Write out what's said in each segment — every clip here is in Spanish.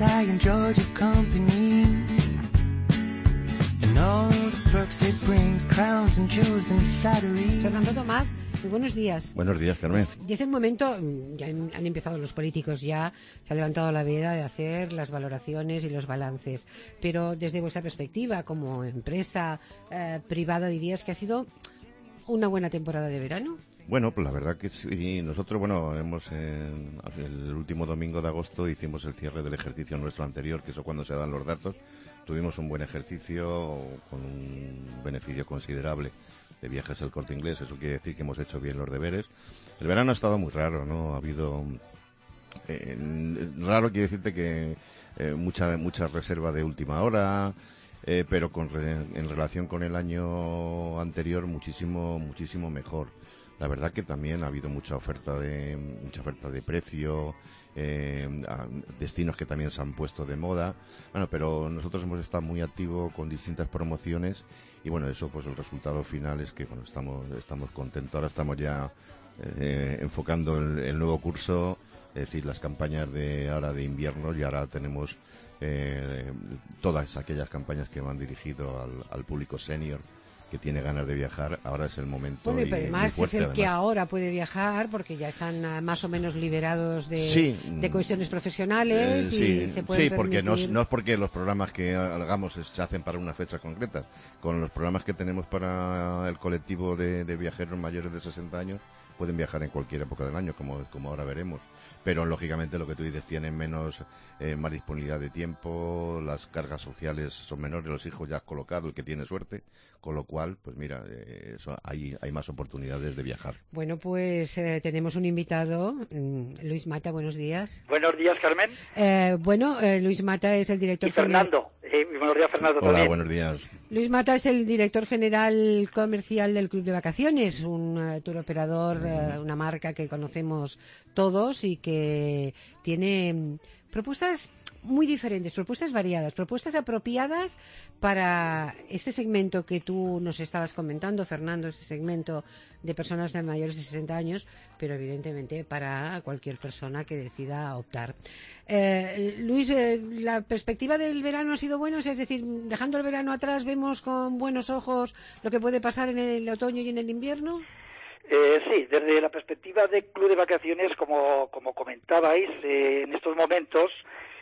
I enjoyed your company and all the perks it brings, crowns and jewels and flattery. Fernando Tomás, muy buenos días. Buenos días, Carmen. Y es el momento, ya han empezado los políticos, ya se ha levantado la veda de hacer las valoraciones y los balances. Pero desde vuestra perspectiva, como empresa privada, ¿dirías que ha sido una buena temporada de verano? Bueno, pues la verdad que sí. Nosotros, el último domingo de agosto hicimos el cierre del ejercicio nuestro anterior, que eso cuando se dan los datos. Tuvimos un buen ejercicio con un beneficio considerable de Viajes El Corte Inglés. Eso quiere decir que hemos hecho bien los deberes. El verano ha estado muy raro, ¿no? Ha habido... raro quiere decirte que mucha reserva de última hora... pero en relación con el año anterior muchísimo mejor. La verdad que también ha habido mucha oferta de precio, destinos que también se han puesto de moda. Bueno, pero nosotros hemos estado muy activos con distintas promociones y bueno, eso pues el resultado final es que bueno, estamos contentos. Ahora estamos ya enfocando el nuevo curso, es decir, las campañas de invierno, y ahora tenemos todas aquellas campañas que van dirigido al público senior que tiene ganas de viajar. Ahora es el momento. Bueno, y además es el que ahora puede viajar porque ya están más o menos liberados de cuestiones profesionales y se pueden porque permitir... no es porque los programas que hagamos se hacen para una fecha concreta. Con los programas que tenemos para el colectivo de viajeros mayores de 60 años pueden viajar en cualquier época del año, como ahora veremos. Pero lógicamente lo que tú dices, tienen más disponibilidad de tiempo, las cargas sociales son menores, los hijos ya has colocado, el que tiene suerte, con lo cual, pues mira, hay más oportunidades de viajar. Bueno, pues tenemos un invitado, Luis Mata, buenos días. Buenos días, Carmen. Luis Mata es el director y Fernando. Buenos días, Fernando. Hola, también. Buenos días. Luis Mata es el director general comercial del Club de Vacaciones, un tour operador, una marca que conocemos todos y que tiene propuestas muy diferentes, propuestas variadas, propuestas apropiadas para este segmento que tú nos estabas comentando, Fernando, este segmento de personas de mayores de 60 años, pero evidentemente para cualquier persona que decida optar. Luis, ¿la perspectiva del verano ha sido buena? Es decir, dejando el verano atrás, ¿vemos con buenos ojos lo que puede pasar en el otoño y en el invierno? Sí, desde la perspectiva del Club de Vacaciones, como comentabais, en estos momentos,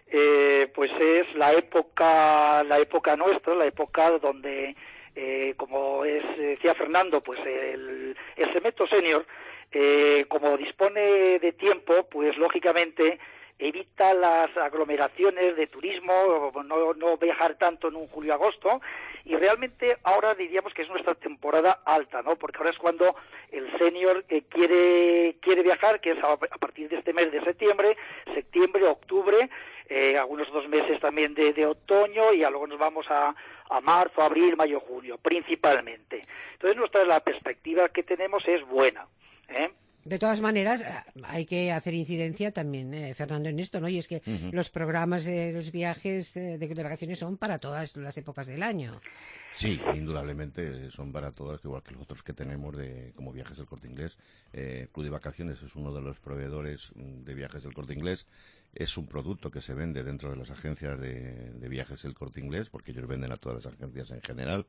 pues es la época nuestra, la época donde, como decía Fernando, pues el segmento senior, como dispone de tiempo, pues lógicamente evita las aglomeraciones de turismo, no viajar tanto en un julio-agosto, y realmente ahora diríamos que es nuestra temporada alta, ¿no? Porque ahora es cuando el senior quiere viajar, que es a partir de este mes de septiembre, octubre, algunos 2 meses también de otoño, y luego nos vamos a marzo, abril, mayo, junio, principalmente. Entonces la perspectiva que tenemos es buena, De todas maneras, hay que hacer incidencia también, Fernando, en esto, ¿no? Y es que los programas de los viajes de vacaciones son para todas las épocas del año. Sí, indudablemente son para todas, igual que los otros que tenemos como Viajes del Corte Inglés. Club de Vacaciones es uno de los proveedores de Viajes del Corte Inglés. Es un producto que se vende dentro de las agencias de Viajes del Corte Inglés, porque ellos venden a todas las agencias en general,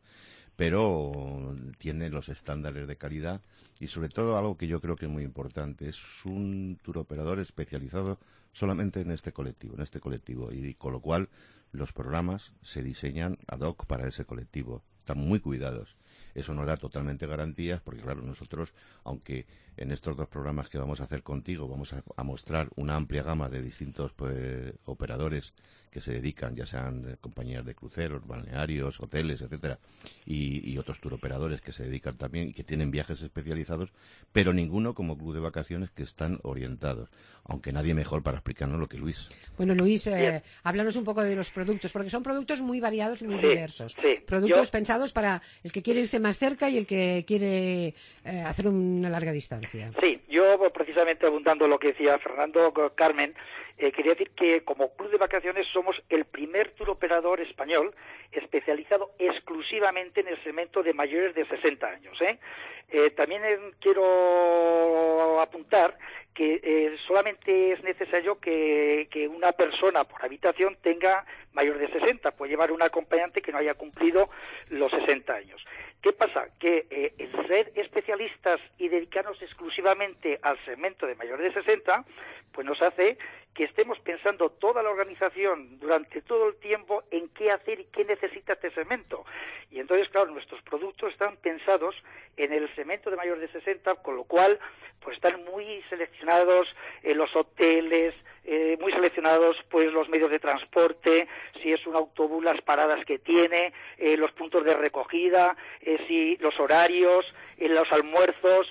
pero tiene los estándares de calidad y sobre todo algo que yo creo que es muy importante, es un tour operador especializado solamente en este colectivo y con lo cual los programas se diseñan ad hoc para ese colectivo, están muy cuidados. Eso nos da totalmente garantías porque, claro, nosotros, aunque en estos 2 programas que vamos a hacer contigo vamos a mostrar una amplia gama de distintos operadores que se dedican, ya sean compañías de cruceros, balnearios, hoteles, etcétera, y otros tour operadores que se dedican también y que tienen viajes especializados, pero ninguno como Club de Vacaciones, que están orientados, aunque nadie mejor para explicarnos lo que Luis. Bueno, Luis, háblanos un poco de los productos, porque son productos muy variados y muy diversos. Productos pensados para el que quiere irse más cerca y el que quiere hacer una larga distancia. Sí, yo precisamente abundando lo que decía Fernando, Carmen, quería decir que como Club de Vacaciones somos el primer tour operador español especializado exclusivamente en el segmento de mayores de 60 años. También quiero apuntar que solamente es necesario que una persona por habitación tenga mayor de 60, puede llevar un acompañante que no haya cumplido los 60 años. ¿Qué pasa? Que el ser especialistas y dedicarnos exclusivamente al segmento de mayores de 60, pues nos hace que estemos pensando toda la organización durante todo el tiempo en qué hacer y qué necesita este segmento. Y entonces, claro, nuestros productos están pensados en el segmento de mayores de 60, con lo cual pues están muy seleccionados los hoteles, muy seleccionados pues los medios de transporte, si es un autobús, las paradas que tiene, los puntos de recogida, si los horarios, los almuerzos,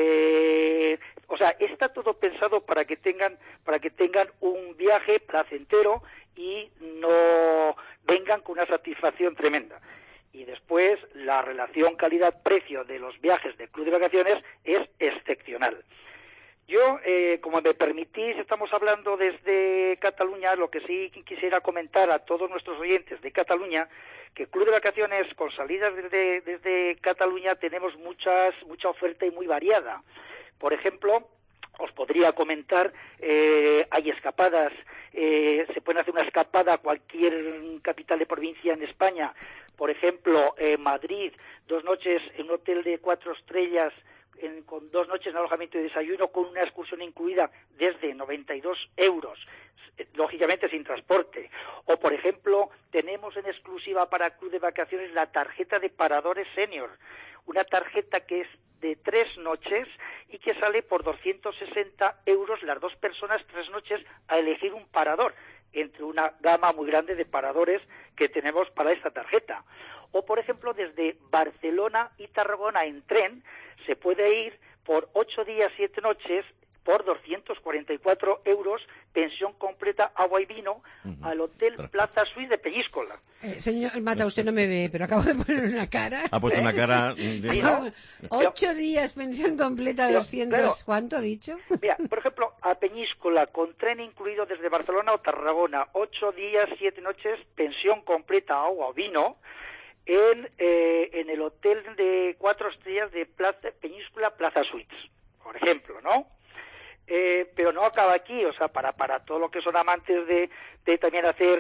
o sea, está todo pensado para que tengan un viaje placentero y no vengan con una satisfacción tremenda. Y después la relación calidad-precio de los viajes de Club de Vacaciones es excepcional. Yo, como me permitís, estamos hablando desde Cataluña, lo que sí quisiera comentar a todos nuestros oyentes de Cataluña, que Club de Vacaciones con salidas desde Cataluña tenemos mucha oferta y muy variada. Por ejemplo, os podría comentar, hay escapadas, se puede hacer una escapada a cualquier capital de provincia en España. Por ejemplo, Madrid, 2 noches en un hotel de 4 estrellas, con 2 noches en alojamiento y desayuno, con una excursión incluida desde 92 euros, lógicamente sin transporte. O, por ejemplo, tenemos en exclusiva para Club de Vacaciones la tarjeta de paradores senior, una tarjeta que es de 3 noches y que sale por 260 euros las 2 personas, 3 noches, a elegir un parador, entre una gama muy grande de paradores que tenemos para esta tarjeta. O, por ejemplo, desde Barcelona y Tarragona en tren se puede ir por 8 días, 7 noches, por 244 euros, pensión completa, agua y vino, al Hotel Plaza Suite de Peñíscola. Señor Mata, usted no me ve, pero acabo de poner una cara. Ha puesto una cara... Sí, ¿no? 8 días, pensión completa, 200... Claro, ¿cuánto ha dicho? Mira, por ejemplo, a Peñíscola, con tren incluido desde Barcelona o Tarragona, 8 días, 7 noches, pensión completa, agua o vino, en el hotel de 4 estrellas de Peñíscola Plaza Suites, por ejemplo, ¿no? Pero no acaba aquí, o sea, para todo lo que son amantes de también hacer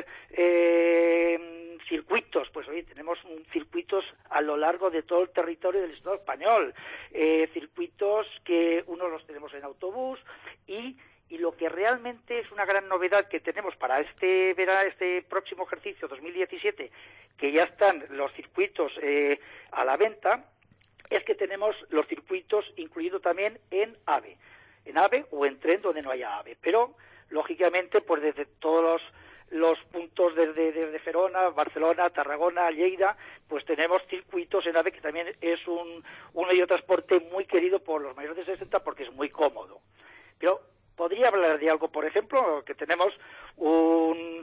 circuitos, pues oye, tenemos circuitos a lo largo de todo el territorio del Estado español, circuitos que unos los tenemos en autobús y lo que realmente es una gran novedad que tenemos para este próximo ejercicio 2017, que ya están los circuitos a la venta, es que tenemos los circuitos incluidos también en AVE o en tren donde no haya AVE, pero lógicamente pues desde todos los puntos desde Gerona, Barcelona, Tarragona, Lleida, pues tenemos circuitos en AVE, que también es un medio de transporte muy querido por los mayores de 60 porque es muy cómodo. Pero podría hablar de algo, por ejemplo, que tenemos un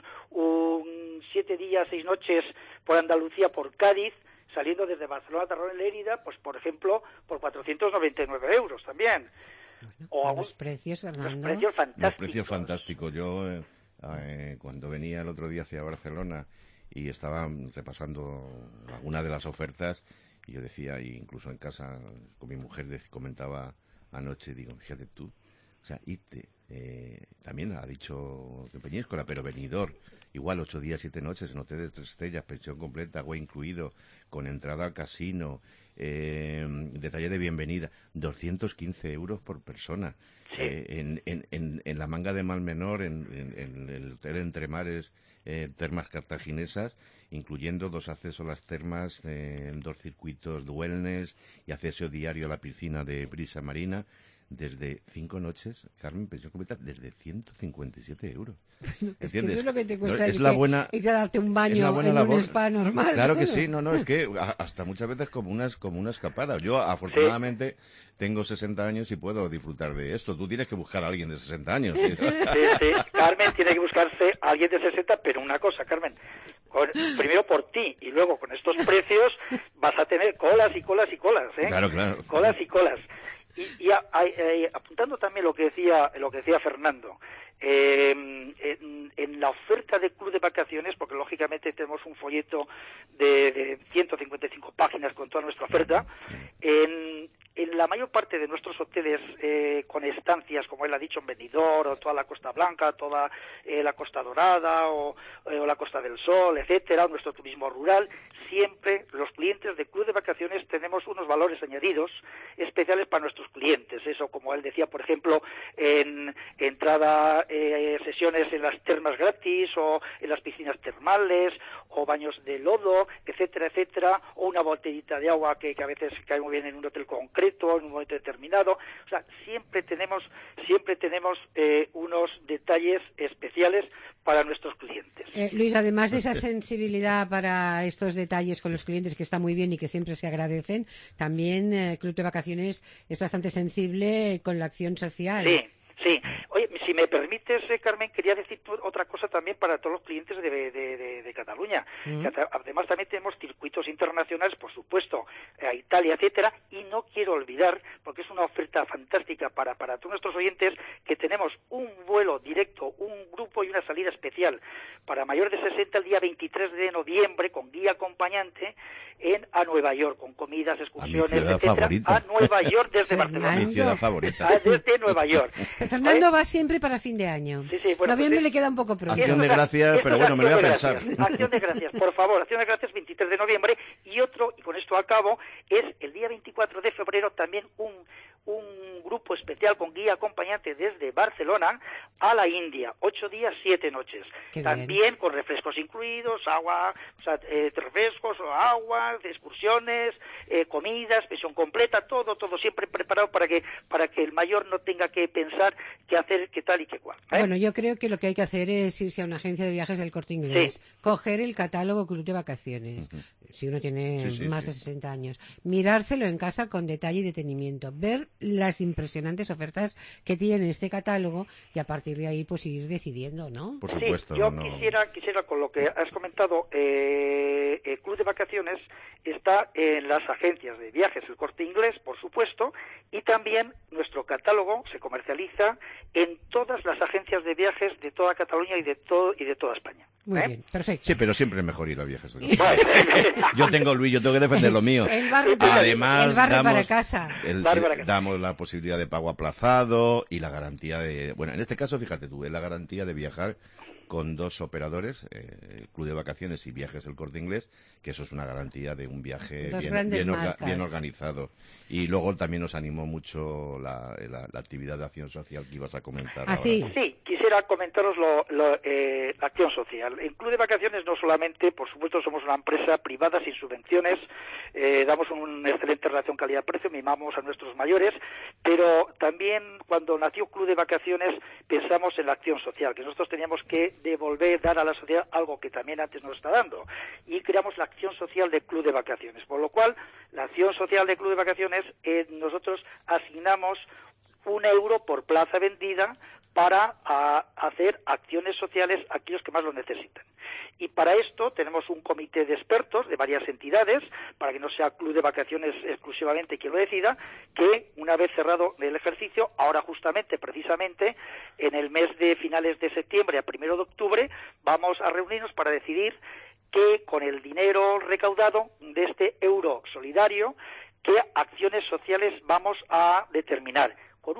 7 días, 6 noches por Andalucía, por Cádiz, saliendo desde Barcelona, Tarragona y Lérida, pues por ejemplo, por 499 euros también. Bueno, los precios, Fernando. Los precios fantásticos. Los precios fantásticos. Yo, cuando venía el otro día hacia Barcelona y estaba repasando alguna de las ofertas, y yo decía, incluso en casa con mi mujer comentaba anoche, digo, fíjate tú, o sea, irte, también ha dicho de Peñíscola, pero Benidorm, igual 8 días, 7 noches en hotel de 3 estrellas, pensión completa, agua incluido, con entrada al casino, detalle de bienvenida, 215 euros por persona. Sí. En la Manga de Malmenor, en el hotel Entre Mares, Termas Cartaginesas, incluyendo 2 accesos a las termas, 2 circuitos de wellness y acceso diario a la piscina de brisa marina, desde 5 noches, Carmen, pensión completa, desde 157 euros. Es que eso es lo que te cuesta, es la buena, irte a darte un baño en un spa normal. Claro que sí, no, es que hasta muchas veces como una escapada. Yo, afortunadamente, tengo 60 años y puedo disfrutar de esto. Tú tienes que buscar a alguien de 60 años. Sí, Carmen tiene que buscarse a alguien de 60, pero una cosa, Carmen, primero por ti y luego con estos precios vas a tener colas y colas y colas, ¿eh? Claro. Colas y colas. Y apuntando también lo que decía Fernando, en la oferta de Club de Vacaciones, porque lógicamente tenemos un folleto de 155 páginas con toda nuestra oferta, en la mayor parte de nuestros hoteles con estancias, como él ha dicho, en Benidorm, o toda la Costa Blanca, toda la Costa Dorada, o la Costa del Sol, etcétera, nuestro turismo rural, siempre los clientes de Club de Vacaciones tenemos unos valores añadidos especiales para nuestros clientes. Eso, como él decía, por ejemplo, en entrada, sesiones en las termas gratis, o en las piscinas termales, o baños de lodo, etcétera, etcétera, o una botellita de agua que a veces cae muy bien en un hotel concreto, en un momento determinado. O sea, siempre tenemos unos detalles especiales para nuestros clientes. Luis, además de esa sensibilidad para estos detalles con los clientes, que está muy bien y que siempre se agradecen, también Club de Vacaciones es bastante sensible con la acción social. Sí. Oye, si me permites, Carmen, quería decir otra cosa también para todos los clientes de Cataluña. Que además también tenemos circuitos internacionales, por supuesto, a Italia, etcétera, y no quiero olvidar, porque es una oferta fantástica para todos nuestros oyentes, que tenemos un vuelo directo, un grupo y una salida especial para mayores de 60 el día 23 de noviembre, con guía acompañante, a Nueva York, con comidas, excursiones, etcétera, a Nueva York desde Barcelona. Mi ciudad favorita. Desde Nueva York. Fernando va siempre para fin de año. Sí, bueno, noviembre le queda un poco pronto. Acción de gracias, pero bueno, me lo voy a pensar. Acción de gracias, por favor, acción de gracias 23 de noviembre. Y otro, y con esto acabo, es el día 24 de febrero también un grupo especial con guía acompañante desde Barcelona a la India, 8 días, 7 noches. Qué también bien. con refrescos incluidos, agua, refrescos, agua, excursiones, comidas, pensión completa, todo siempre preparado para que el mayor no tenga que pensar qué hacer, qué tal y qué cual. Bueno, yo creo que lo que hay que hacer es irse a una agencia de viajes del Corte Inglés, coger el catálogo Club de Vacaciones, si uno tiene más de 60 años, mirárselo en casa con detalle y detenimiento, ver las impresionantes ofertas que tiene este catálogo y a partir de ahí pues ir decidiendo, ¿no? Por supuesto. Sí, yo quisiera con lo que has comentado, el Club de Vacaciones está en las agencias de viajes el Corte Inglés, por supuesto, y también nuestro catálogo se comercializa en todas las agencias de viajes de toda Cataluña y de toda España. Muy bien, perfecto. Sí, pero siempre es mejor ir a viajes. Yo tengo que defender lo mío. El barrio para casa. Damos la posibilidad de pago aplazado y la garantía de... Bueno, en este caso, fíjate tú, es la garantía de viajar con dos operadores, el Club de Vacaciones y Viajes El Corte Inglés, que eso es una garantía de un viaje bien organizado. Y luego también nos animó mucho la actividad de acción social que ibas a comentar ahora. Sí, quisiera comentaros la acción social. En Club de Vacaciones no solamente, por supuesto, somos una empresa privada sin subvenciones, damos una excelente relación calidad-precio, mimamos a nuestros mayores, pero también cuando nació Club de Vacaciones pensamos en la acción social, que nosotros teníamos que dar a la sociedad algo que también antes nos está dando, y creamos la acción social de Club de Vacaciones, por lo cual la acción social de Club de Vacaciones, nosotros asignamos €1 por plaza vendida para hacer acciones sociales a aquellos que más lo necesitan. Y para esto tenemos un comité de expertos de varias entidades, para que no sea Club de Vacaciones exclusivamente quien lo decida, que una vez cerrado el ejercicio, ahora justamente, precisamente, en el mes de finales de septiembre a 1 de octubre, vamos a reunirnos para decidir que con el dinero recaudado de este euro solidario, qué acciones sociales vamos a determinar. Con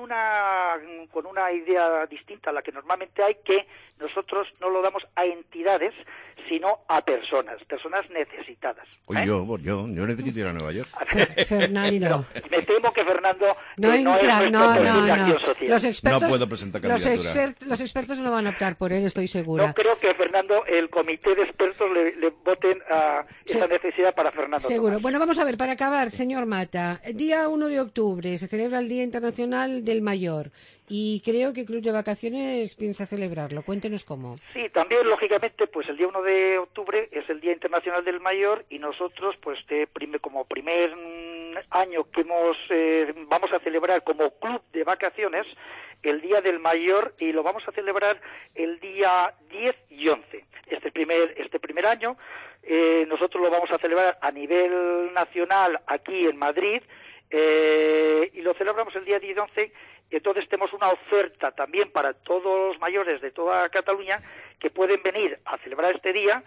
una idea distinta a la que normalmente hay, que nosotros no lo damos a entidades, sino a personas necesitadas. Yo necesito ir a Nueva York. Fernando. Me temo que Fernando no es nuestro perfil de acción social. Los expertos, no puedo presentar candidatura. Los expertos no van a optar por él, estoy segura. No creo que Fernando, el comité de expertos le voten a esa necesidad para Fernando. Seguro. Tomás. Bueno, vamos a ver, para acabar, señor Mata, el día 1 de octubre se celebra el Día Internacional del Mayor y creo que Club de Vacaciones piensa celebrarlo. Cuéntenos cómo. Sí, también, lógicamente, pues el día 1 de octubre es el Día Internacional del Mayor y nosotros, pues como primer año que vamos a celebrar como Club de Vacaciones el Día del Mayor, y lo vamos a celebrar el día 10 y 11. Este primer año nosotros lo vamos a celebrar a nivel nacional aquí en Madrid, y lo celebramos el día 10 y 11, y entonces tenemos una oferta también para todos los mayores de toda Cataluña que pueden venir a celebrar este día,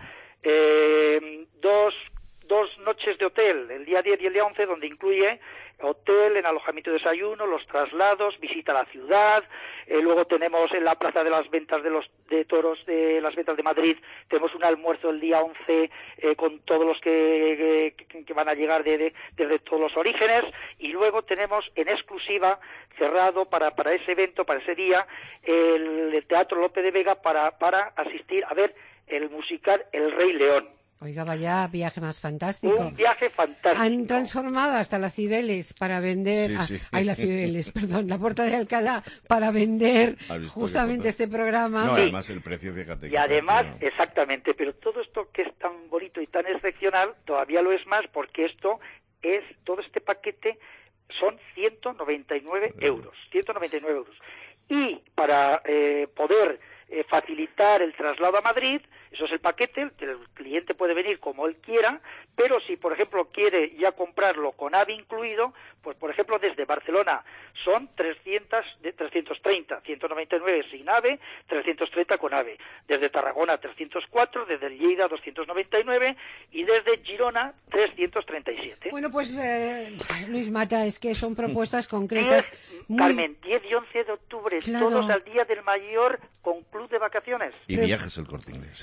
dos noches de hotel, el día 10 y el día 11, donde incluye hotel, en alojamiento y desayuno, los traslados, visita a la ciudad, luego tenemos en la Plaza de las Ventas de Toros de las Ventas de Madrid, tenemos un almuerzo el día 11 con todos los que van a llegar desde todos los orígenes, y luego tenemos en exclusiva, cerrado para ese evento, para ese día, el Teatro Lope de Vega para asistir a ver el musical El Rey León. Oiga, vaya viaje más fantástico. Un viaje fantástico. Han transformado hasta la Cibeles para vender... la Cibeles, perdón, la Puerta de Alcalá para vender justamente este programa. No, además el precio, fíjate. Y además, exactamente, pero todo esto que es tan bonito y tan excepcional, todavía lo es más porque todo este paquete son 199 euros. 199 euros. Y para poder facilitar el traslado a Madrid, eso es el paquete, el cliente puede venir como él quiera, pero si, por ejemplo, quiere ya comprarlo con AVE incluido, pues, por ejemplo, desde Barcelona son 330, 199 sin AVE, 330 con AVE. Desde Tarragona, 304, desde Lleida, 299, y desde Girona, 337. Bueno, pues, Luis Mata, es que son propuestas concretas. Carmen, 10 y 11 de octubre, claro. Todos al Día del Mayor con club de vacaciones. Y Viajes El Corte Inglés.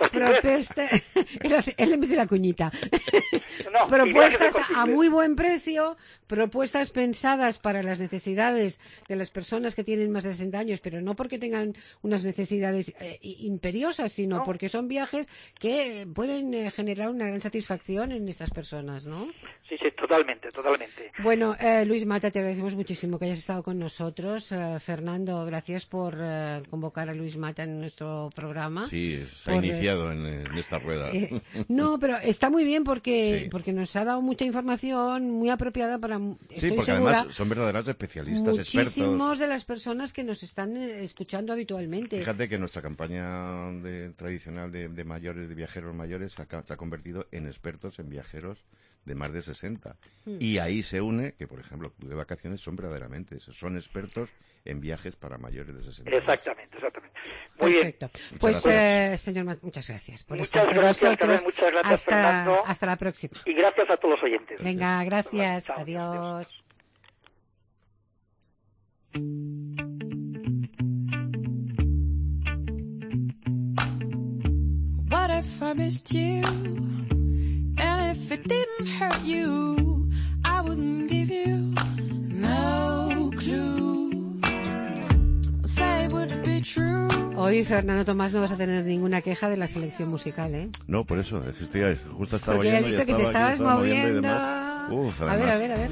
Él le mete la cuñita. No, propuestas a muy buen precio, propuestas pensadas para las necesidades de las personas que tienen más de 60 años, pero no porque tengan unas necesidades imperiosas, sino porque son viajes que pueden generar una gran satisfacción en estas personas, ¿no? Sí, totalmente. Bueno, Luis Mata, te agradecemos muchísimo que hayas estado con nosotros. Fernando, gracias por convocar a Luis Mata en nuestro programa. Sí, se ha iniciado en esta rueda. No, pero está muy bien porque nos ha dado mucha información muy apropiada para... Sí, porque además son verdaderos especialistas, expertos. Muchísimos de las personas que nos están escuchando habitualmente. Fíjate que nuestra campaña tradicional de mayores, de viajeros mayores, se ha convertido en expertos en viajeros de más de 60. Y ahí se une que, por ejemplo, Club de Vacaciones son son expertos en viajes para mayores de 60 años. Exactamente. Muy Perfecto. Bien. Pues, señor Matt, muchas gracias por muchas estar con gracias, nosotros. Carmen, muchas gracias, Fernando. Hasta la próxima. Y gracias a todos los oyentes. Venga, gracias. Chao, adiós. What if I missed you? And if it didn't hurt you, I wouldn't give you no clue. Say would it be true? Hoy, Fernando Tomás, no vas a tener ninguna queja de la selección musical, ¿eh? No, por eso, es que justo estaba porque he visto que te estabas moviendo. Uf, a ver.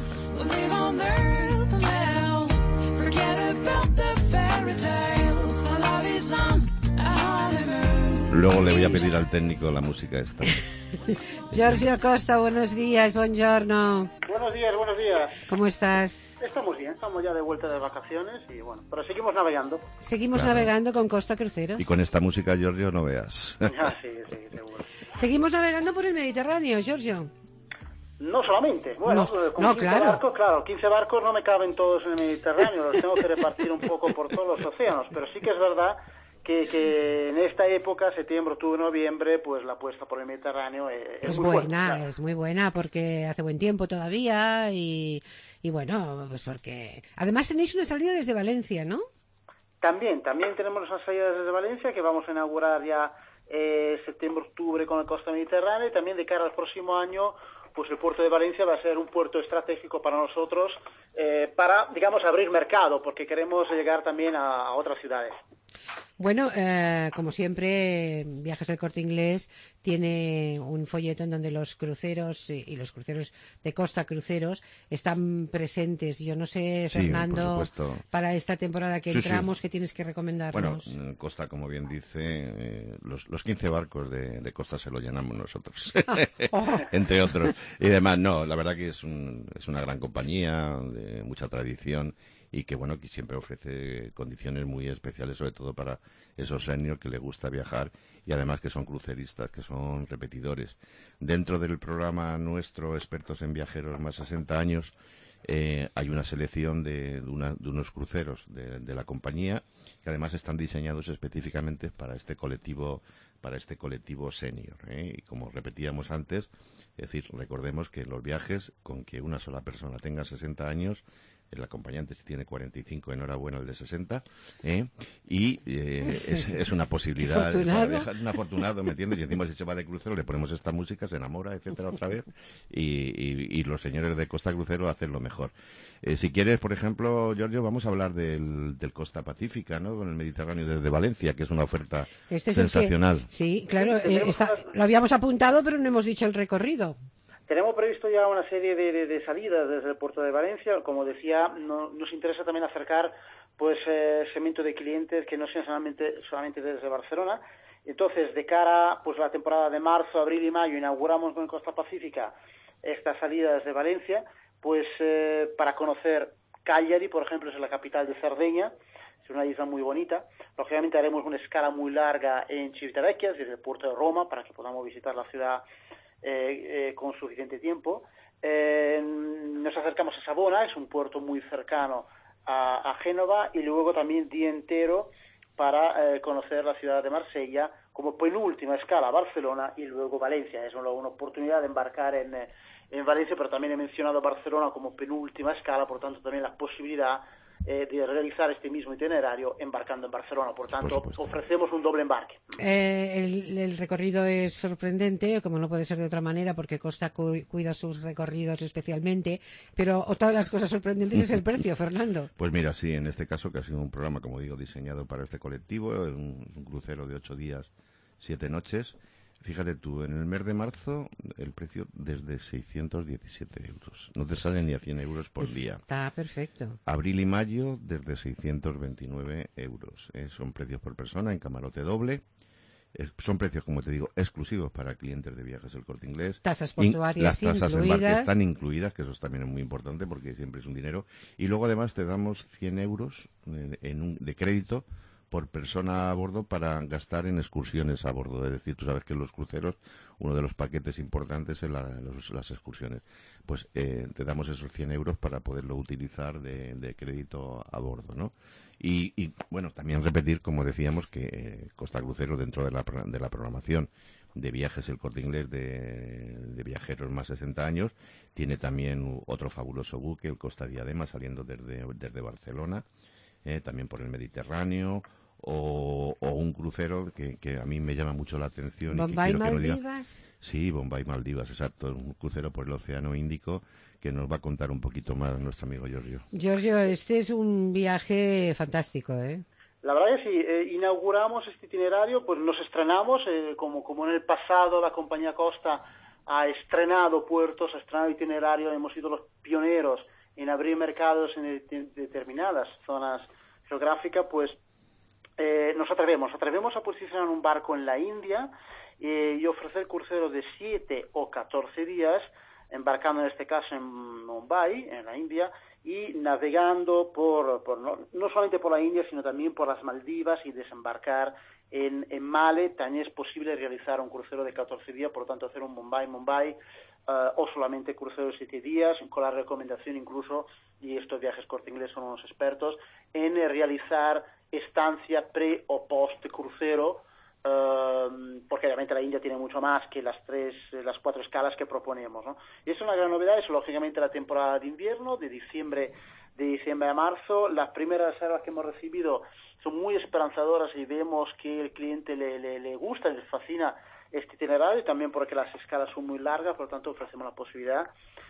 Luego le voy a pedir al técnico la música esta. Giorgio Costa, buenos días, buongiorno. Buenos días. ¿Cómo estás? Estamos bien, estamos ya de vuelta de vacaciones y bueno, pero seguimos navegando. Seguimos navegando con Costa Cruceros. Y con esta música, Giorgio, no veas. Sí, seguro. Seguimos navegando por el Mediterráneo, Giorgio. No solamente, bueno, con 15 barcos, 15 barcos no me caben todos en el Mediterráneo, los tengo que repartir un poco por todos los océanos, pero sí que es verdad que en esta época, septiembre, octubre, noviembre, pues la apuesta por el Mediterráneo es muy buena. Claro. Es muy buena porque hace buen tiempo todavía y bueno, pues porque... Además tenéis una salida desde Valencia, ¿no? También tenemos una salida desde Valencia que vamos a inaugurar ya septiembre, octubre con la costa mediterránea y también de cara al próximo año pues el puerto de Valencia va a ser un puerto estratégico para nosotros para, digamos, abrir mercado porque queremos llegar también a otras ciudades. Bueno, como siempre, Viajes El Corte Inglés tiene un folleto en donde los cruceros y los cruceros de Costa Cruceros están presentes. Yo no sé, Fernando, para esta temporada que entramos, ¿qué tienes que recomendarnos? Bueno, Costa, como bien dice, los 15 barcos de Costa se lo llenamos nosotros, entre otros. Y además, no, la verdad que es una gran compañía de mucha tradición y que bueno, que siempre ofrece condiciones muy especiales, sobre todo para esos seniors que les gusta viajar y además que son cruceristas, que son repetidores. Dentro del programa nuestro, expertos en viajeros más 60 años, hay una selección de unos cruceros de la compañía que además están diseñados específicamente para este colectivo senior, Y como repetíamos antes, es decir, recordemos que los viajes, con que una sola persona tenga 60 años, el acompañante tiene 45, enhorabuena el de 60, es una posibilidad para dejar un afortunado, ¿me entiendes? Y encima si se va de crucero le ponemos esta música, se enamora, etcétera, otra vez, y los señores de Costa Crucero hacen lo mejor. Si quieres, por ejemplo, Giorgio, vamos a hablar del Costa Pacífica, ¿no? Con el Mediterráneo desde Valencia, que es una oferta sensacional. Sí, claro, lo habíamos apuntado, pero no hemos dicho el recorrido. Tenemos previsto ya una serie de salidas desde el puerto de Valencia. Como decía, nos interesa también acercar pues segmento de clientes que no sean solamente desde Barcelona. Entonces, de cara pues la temporada de marzo, abril y mayo, inauguramos con Costa Pacífica esta salida desde Valencia, pues para conocer Cagliari, por ejemplo, es la capital de Cerdeña. Es una isla muy bonita. Lógicamente haremos una escala muy larga en Civitavecchia, desde el puerto de Roma, para que podamos visitar la ciudad con suficiente tiempo. Nos acercamos a Savona, es un puerto muy cercano a Génova, y luego también día entero para conocer la ciudad de Marsella, como penúltima escala Barcelona y luego Valencia. Es una oportunidad de embarcar en Valencia, pero también he mencionado Barcelona como penúltima escala, por tanto también la posibilidad de realizar este mismo itinerario embarcando en Barcelona. Por tanto, ofrecemos un doble embarque. El recorrido es sorprendente, como no puede ser de otra manera, porque Costa cuida sus recorridos especialmente, pero otra de las cosas sorprendentes es el precio, Fernando. Pues mira, sí, en este caso, que ha sido un programa, como digo, diseñado para este colectivo, un crucero de 8 días, 7 noches. Fíjate tú, en el mes de marzo el precio desde 617 euros. No te sale ni a 100 euros por día. Está perfecto. Abril y mayo desde 629 euros. Son precios por persona en camarote doble. Son precios, como te digo, exclusivos para clientes de Viajes El Corte Inglés. Tasas portuarias las tasas de incluidas. embarque están incluidas, que eso también es muy importante porque siempre es un dinero. Y luego además te damos 100 euros de crédito por persona a bordo para gastar en excursiones a bordo. Es decir, tú sabes que en los cruceros uno de los paquetes importantes es las excursiones. Pues te damos esos 100 euros para poderlo utilizar de crédito a bordo, ¿no? Y bueno, también repetir, como decíamos, que Costa Crucero, dentro de la programación de Viajes El Corte Inglés de viajeros más 60 años, tiene también otro fabuloso buque, el Costa Diadema, saliendo desde Barcelona, también por el Mediterráneo, o un crucero que a mí me llama mucho la atención. ¿Bombay y que quiero Maldivas? Sí, Bombay Maldivas, exacto. Un crucero por el Océano Índico que nos va a contar un poquito más nuestro amigo Giorgio. Giorgio, este es un viaje fantástico, ¿eh? La verdad que sí, inauguramos este itinerario, pues nos estrenamos, como en el pasado la compañía Costa ha estrenado puertos, ha estrenado itinerarios, hemos sido los pioneros en abrir mercados en determinadas zonas geográficas, pues nos atrevemos a posicionar un barco en la India y ofrecer cruceros de 7 o 14 días, embarcando en este caso en Mumbai, en la India, y navegando no solamente por la India, sino también por las Maldivas, y desembarcar en Male. También es posible realizar un crucero de 14 días, por lo tanto hacer un Mumbai, o solamente crucero de 7 días, con la recomendación incluso, y estos Viajes Corte Inglés son unos expertos, en realizar estancia pre o post crucero, porque obviamente la India tiene mucho más que las 4 escalas que proponemos, ¿no? Y es una gran novedad. Es lógicamente la temporada de invierno, de diciembre a marzo. Las primeras reservas que hemos recibido son muy esperanzadoras y vemos que el cliente le gusta, le fascina este itinerario, y también porque las escalas son muy largas, por lo tanto ofrecemos la posibilidad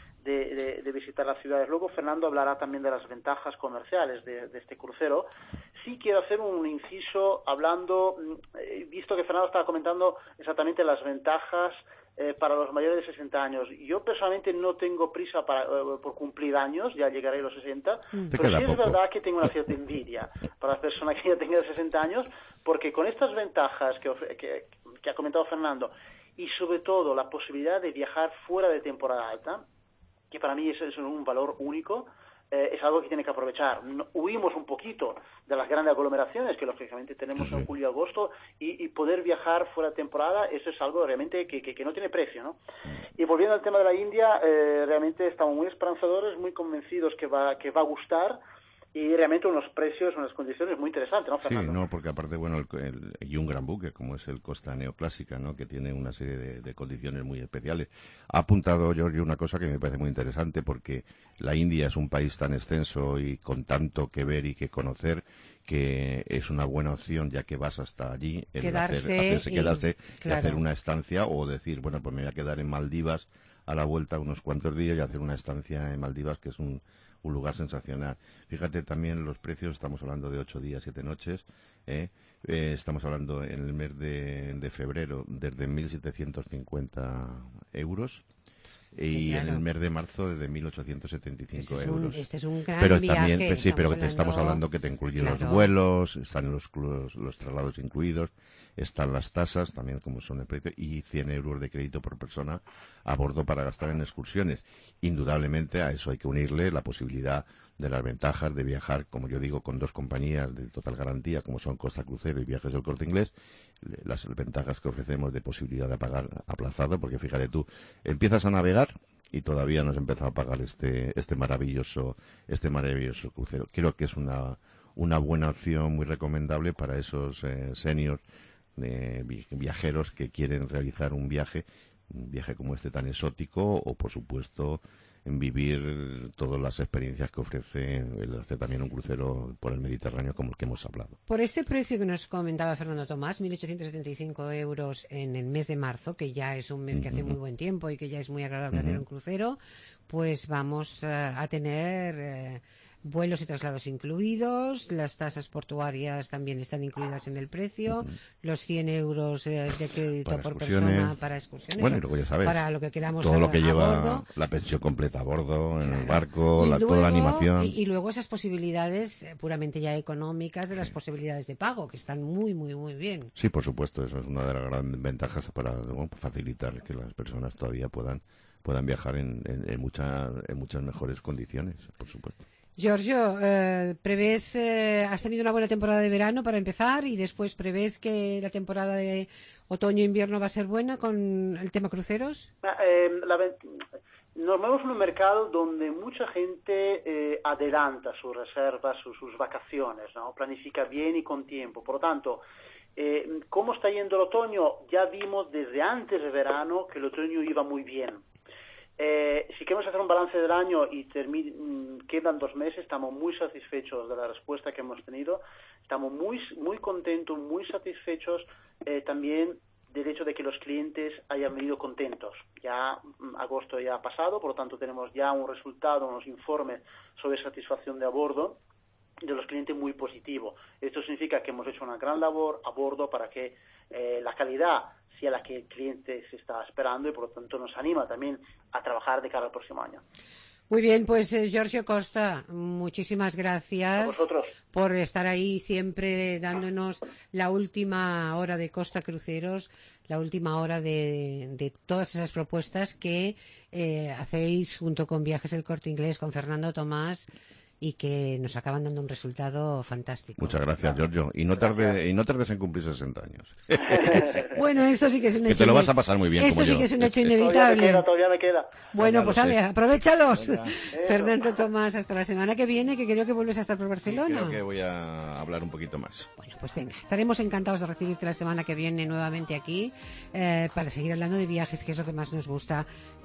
de visitar las ciudades. Luego Fernando hablará también de las ventajas comerciales de este crucero. Sí quiero hacer un inciso hablando, visto que Fernando estaba comentando exactamente las ventajas para los mayores de 60 años. Yo personalmente no tengo prisa por cumplir años, ya llegaré a los 60, pero sí es verdad que tengo una cierta envidia para las personas que ya tengan 60 años, porque con estas ventajas que ha comentado Fernando, y sobre todo la posibilidad de viajar fuera de temporada alta, que para mí es un valor único, es algo que tiene que aprovechar. Huimos un poquito de las grandes aglomeraciones que lógicamente tenemos en julio y agosto, y poder viajar fuera de temporada, eso es algo realmente que no tiene precio, ¿no? Y volviendo al tema de la India, realmente estamos muy esperanzadores, muy convencidos que va a gustar, y realmente unos precios, unas condiciones muy interesantes, ¿no, Fernando? Sí, no, porque aparte, bueno, y un gran buque, como es el Costa Neoclásica, ¿no?, que tiene una serie de condiciones muy especiales. Ha apuntado, Giorgio, una cosa que me parece muy interesante, porque la India es un país tan extenso y con tanto que ver y que conocer, que es una buena opción, ya que vas hasta allí, quedarse y hacer una estancia, o decir, bueno, pues me voy a quedar en Maldivas a la vuelta unos cuantos días y hacer una estancia en Maldivas, que es un lugar sensacional. Fíjate también los precios, estamos hablando de 8 días, 7 noches, estamos hablando en el mes de febrero desde 1.750 euros, y en el mes de marzo desde 1.875 euros. Este es un gran pero viaje. También, sí, pero estamos hablando que te incluyen los vuelos, están los traslados incluidos, están las tasas, también como son el precio, y 100 euros de crédito por persona a bordo para gastar en excursiones. Indudablemente a eso hay que unirle la posibilidad de las ventajas de viajar, como yo digo, con dos compañías de total garantía, como son Costa Crucero y Viajes del Corte Inglés, las ventajas que ofrecemos de posibilidad de pagar aplazado, porque fíjate tú, empiezas a navegar y todavía no has empezado a pagar este maravilloso crucero. Creo que es una buena opción muy recomendable para esos seniors viajeros que quieren realizar un viaje como este tan exótico, o por supuesto en vivir todas las experiencias que ofrece el hacer también un crucero por el Mediterráneo, como el que hemos hablado. Por este precio que nos comentaba Fernando Tomás, 1.875 euros en el mes de marzo, que ya es un mes que hace muy buen tiempo y que ya es muy agradable hacer un crucero, pues vamos a tener vuelos y traslados incluidos, las tasas portuarias también están incluidas en el precio, los 100 euros de crédito por persona para excursiones, bueno, y luego ya sabes, para lo que queramos, todo lo que lleva bordo, la pensión completa a bordo, en el barco, luego, toda la animación. Y luego esas posibilidades puramente ya económicas de las posibilidades de pago, que están muy, muy, muy bien. Sí, por supuesto, eso es una de las grandes ventajas para facilitar que las personas todavía puedan viajar en muchas mejores condiciones, por supuesto. Giorgio, ¿prevés, has tenido una buena temporada de verano para empezar, y después prevés que la temporada de otoño-invierno va a ser buena con el tema cruceros? Nos movemos en un mercado donde mucha gente adelanta sus reservas, sus vacaciones, ¿no? Planifica bien y con tiempo. Por lo tanto, ¿cómo está yendo el otoño? Ya vimos desde antes de verano que el otoño iba muy bien. Si queremos hacer un balance del año y quedan 2 meses, estamos muy satisfechos de la respuesta que hemos tenido, estamos muy, muy contentos, muy satisfechos también del hecho de que los clientes hayan venido contentos. Ya agosto ya ha pasado, por lo tanto tenemos ya un resultado, unos informes sobre satisfacción de a bordo de los clientes muy positivo. Esto significa que hemos hecho una gran labor a bordo para que la calidad sea la que el cliente se está esperando, y por lo tanto nos anima también a trabajar de cara al próximo año. Muy bien, pues Giorgio Costa, muchísimas gracias a vosotros por estar ahí siempre dándonos la última hora de Costa Cruceros, la última hora de todas esas propuestas que hacéis junto con Viajes El Corte Inglés, con Fernando Tomás, y que nos acaban dando un resultado fantástico. Muchas gracias, Giorgio. Y no tardes en cumplir 60 años. Bueno, esto sí que es un hecho. Que te lo vas a pasar muy bien, esto como sí yo. que es un hecho inevitable. Todavía me queda. Bueno, Ya pues lo sé. aprovéchalos. Fernando Tomás, hasta la semana que viene, que creo que vuelves a estar por Barcelona. Sí, creo que voy a hablar un poquito más. Bueno, pues venga, estaremos encantados de recibirte la semana que viene nuevamente aquí para seguir hablando de viajes, que es lo que más nos gusta.